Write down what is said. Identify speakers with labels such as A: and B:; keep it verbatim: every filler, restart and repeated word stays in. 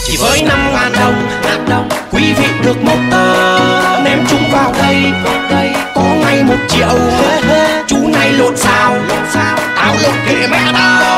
A: Chỉ với năm ngàn đồng, ngàn đồng quý vị được một tờ. Ném chúng vào đây, đây có ngay một triệu. Chú này lộn xào, lộn xào tao lộn kệ mẹ tao.